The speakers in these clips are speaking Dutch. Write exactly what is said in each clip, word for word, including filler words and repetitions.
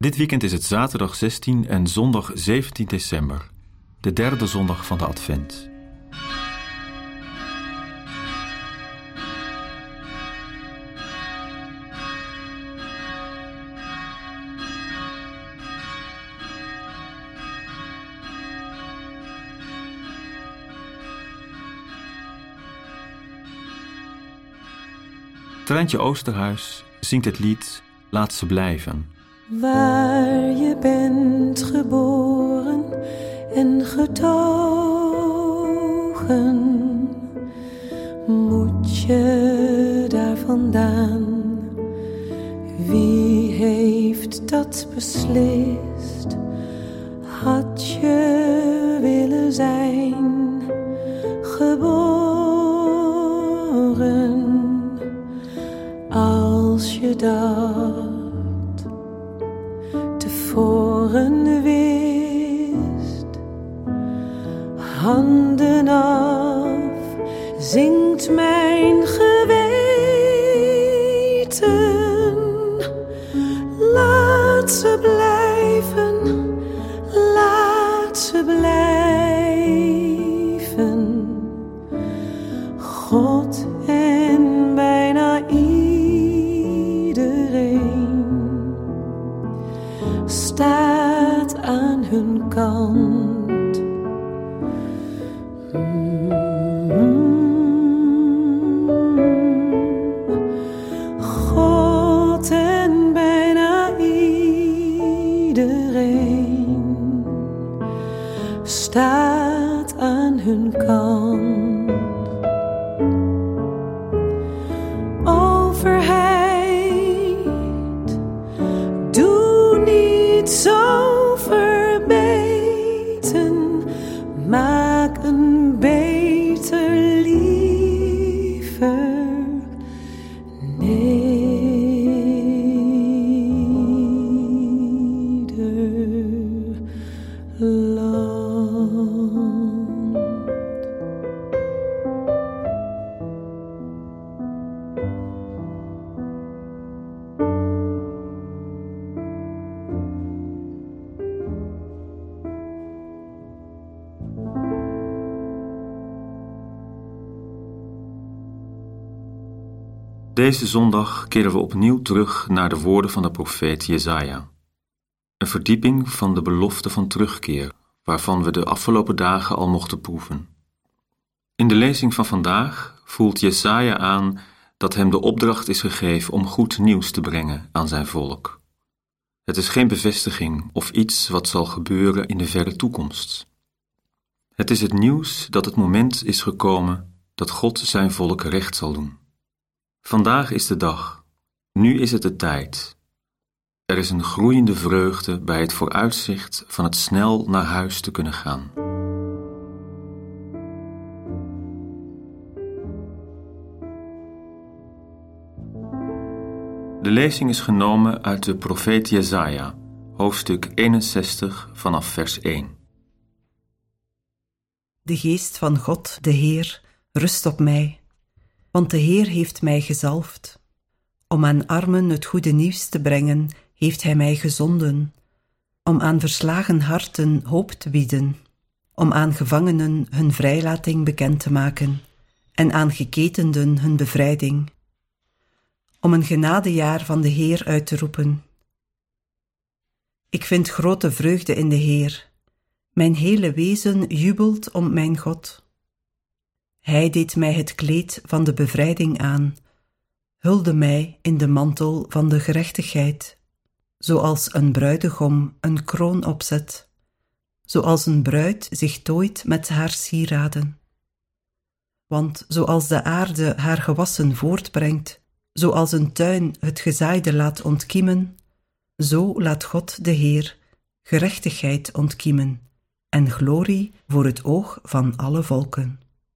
Dit weekend is het zaterdag zestien en zondag zeventien december, de derde zondag van de Advent. Treintje Oosterhuis zingt het lied Laat ze blijven. Waar je bent geboren en getogen, moet je daar vandaan. Wie heeft dat beslist? Had je willen zijn geboren als je dat tevoren wist? Handen af, zingt mijn geweten. Laat ze blijven, laat ze blijven. God en bijna iedereen staat aan hun kant. God en bijna iedereen staat aan hun kant. Overheid, doe niet zo verbeten, maak een beter liever Nederland. Deze zondag keren we opnieuw terug naar de woorden van de profeet Jesaja. Een verdieping van de belofte van terugkeer, waarvan we de afgelopen dagen al mochten proeven. In de lezing van vandaag voelt Jesaja aan dat hem de opdracht is gegeven om goed nieuws te brengen aan zijn volk. Het is geen bevestiging of iets wat zal gebeuren in de verre toekomst. Het is het nieuws dat het moment is gekomen dat God zijn volk recht zal doen. Vandaag is de dag. Nu is het de tijd. Er is een groeiende vreugde bij het vooruitzicht van het snel naar huis te kunnen gaan. De lezing is genomen uit de profeet Jesaja, hoofdstuk eenenzestig vanaf vers één. De geest van God, de Heer, rust op mij, want de Heer heeft mij gezalfd. Om aan armen het goede nieuws te brengen, heeft hij mij gezonden. Om aan verslagen harten hoop te bieden. Om aan gevangenen hun vrijlating bekend te maken. En aan geketenden hun bevrijding. Om een genadejaar van de Heer uit te roepen. Ik vind grote vreugde in de Heer. Mijn hele wezen jubelt om mijn God. Hij deed mij het kleed van de bevrijding aan, hulde mij in de mantel van de gerechtigheid, zoals een bruidegom een kroon opzet, zoals een bruid zich tooit met haar sieraden. Want zoals de aarde haar gewassen voortbrengt, zoals een tuin het gezaaide laat ontkiemen, zo laat God de Heer gerechtigheid ontkiemen en glorie voor het oog van alle volken.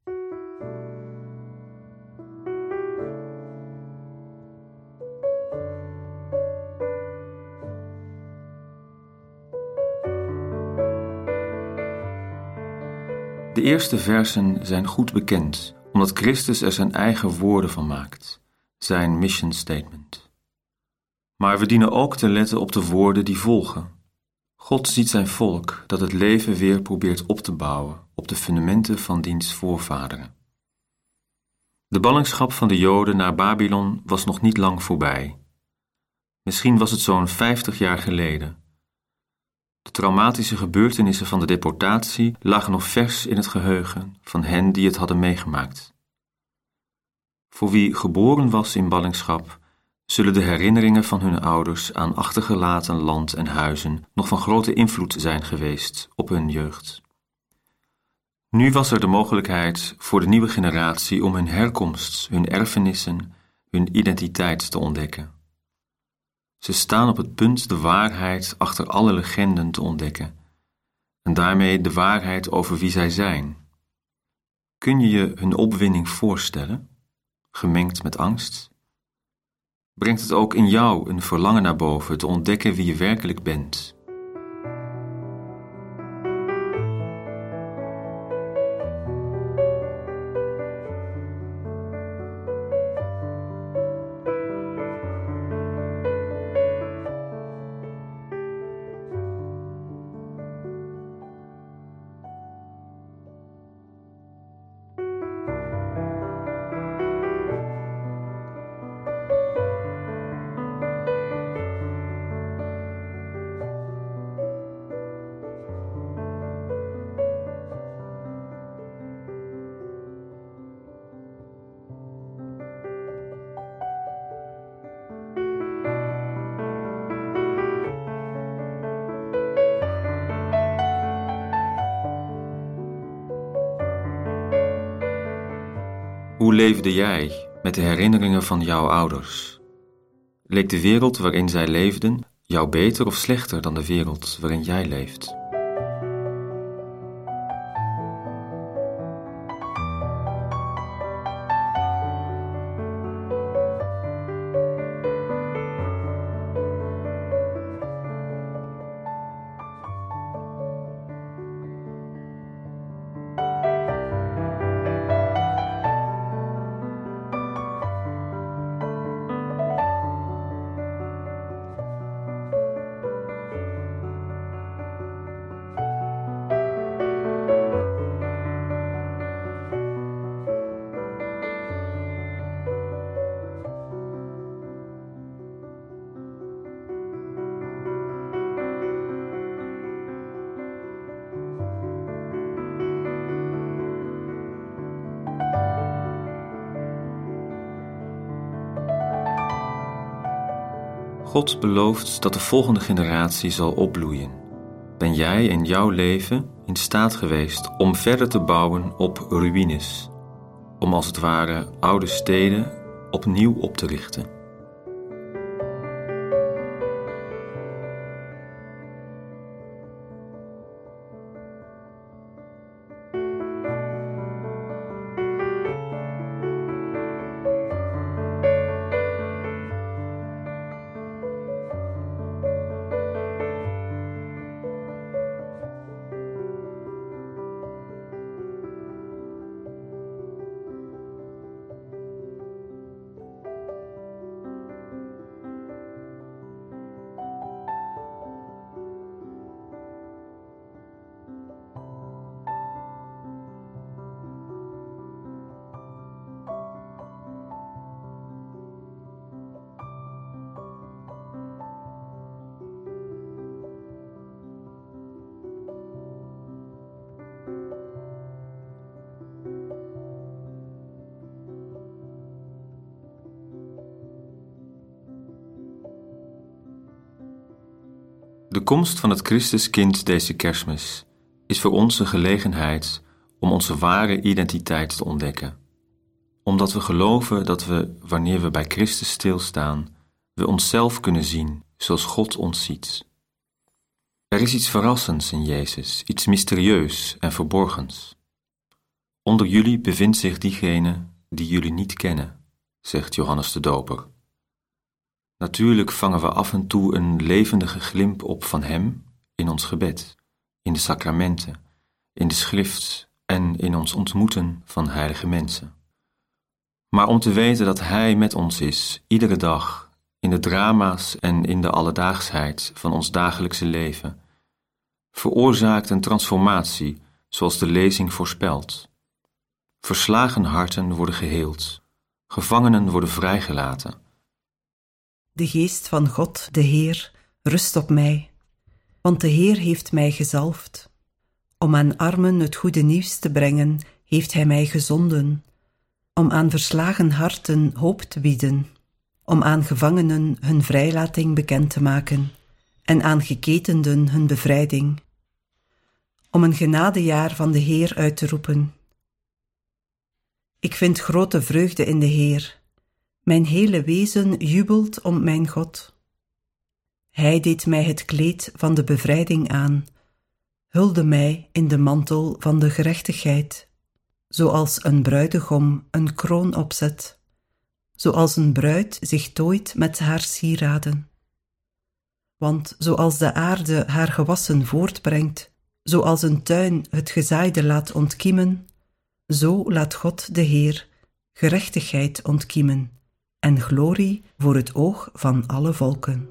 De eerste versen zijn goed bekend, omdat Christus er zijn eigen woorden van maakt, zijn mission statement. Maar we dienen ook te letten op de woorden die volgen. God ziet zijn volk dat het leven weer probeert op te bouwen op de fundamenten van diens voorvaderen. De ballingschap van de Joden naar Babylon was nog niet lang voorbij. Misschien was het zo'n vijftig jaar geleden. De traumatische gebeurtenissen van de deportatie lagen nog vers in het geheugen van hen die het hadden meegemaakt. Voor wie geboren was in ballingschap, zullen de herinneringen van hun ouders aan achtergelaten land en huizen nog van grote invloed zijn geweest op hun jeugd. Nu was er de mogelijkheid voor de nieuwe generatie om hun herkomst, hun erfenissen, hun identiteit te ontdekken. Ze staan op het punt de waarheid achter alle legenden te ontdekken en daarmee de waarheid over wie zij zijn. Kun je je hun opwinding voorstellen, gemengd met angst? Brengt het ook in jou een verlangen naar boven te ontdekken wie je werkelijk bent? Hoe leefde jij met de herinneringen van jouw ouders? Leek de wereld waarin zij leefden jou beter of slechter dan de wereld waarin jij leeft? God belooft dat de volgende generatie zal opbloeien. Ben jij in jouw leven in staat geweest om verder te bouwen op ruïnes, om als het ware oude steden opnieuw op te richten? De komst van het Christuskind deze Kerstmis is voor ons een gelegenheid om onze ware identiteit te ontdekken. Omdat we geloven dat we, wanneer we bij Christus stilstaan, we onszelf kunnen zien zoals God ons ziet. Er is iets verrassends in Jezus, iets mysterieus en verborgens. Onder jullie bevindt zich diegene die jullie niet kennen, zegt Johannes de Doper. Natuurlijk vangen we af en toe een levendige glimp op van Hem in ons gebed, in de sacramenten, in de schrift en in ons ontmoeten van heilige mensen. Maar om te weten dat Hij met ons is, iedere dag, in de drama's en in de alledaagsheid van ons dagelijkse leven, veroorzaakt een transformatie zoals de lezing voorspelt. Verslagen harten worden geheeld, gevangenen worden vrijgelaten. De geest van God, de Heer, rust op mij, want de Heer heeft mij gezalfd. Om aan armen het goede nieuws te brengen, heeft Hij mij gezonden, om aan verslagen harten hoop te bieden, om aan gevangenen hun vrijlating bekend te maken en aan geketenden hun bevrijding, om een genadejaar van de Heer uit te roepen. Ik vind grote vreugde in de Heer. Mijn hele wezen jubelt om mijn God. Hij deed mij het kleed van de bevrijding aan, hulde mij in de mantel van de gerechtigheid, zoals een bruidegom een kroon opzet, zoals een bruid zich tooit met haar sieraden. Want zoals de aarde haar gewassen voortbrengt, zoals een tuin het gezaaide laat ontkiemen, zo laat God de Heer gerechtigheid ontkiemen en glorie voor het oog van alle volken.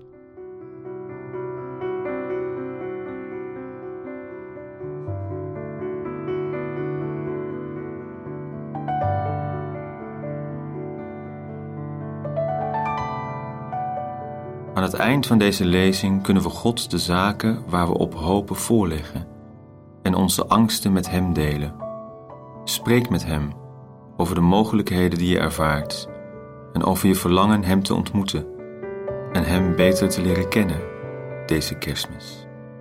Aan het eind van deze lezing kunnen we God de zaken waar we op hopen voorleggen en onze angsten met Hem delen. Spreek met Hem over de mogelijkheden die je ervaart en over je verlangen Hem te ontmoeten en Hem beter te leren kennen deze Kerstmis.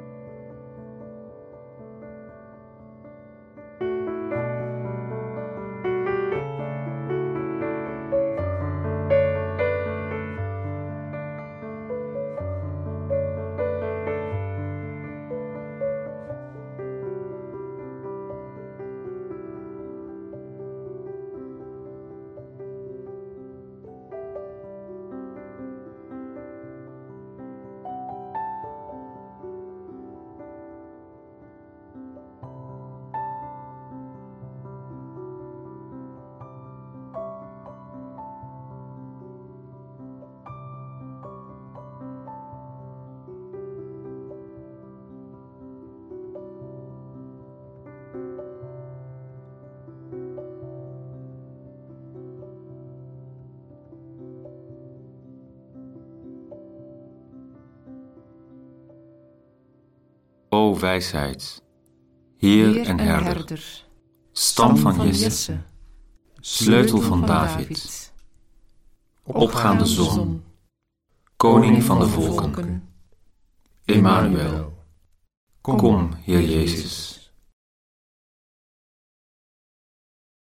O wijsheid, Heer, Heer en herder, herder stam van, van Jesse, sleutel van, van David, David opgaande zon, zon koning van de volken, Emmanuel, kom, Heer Jezus.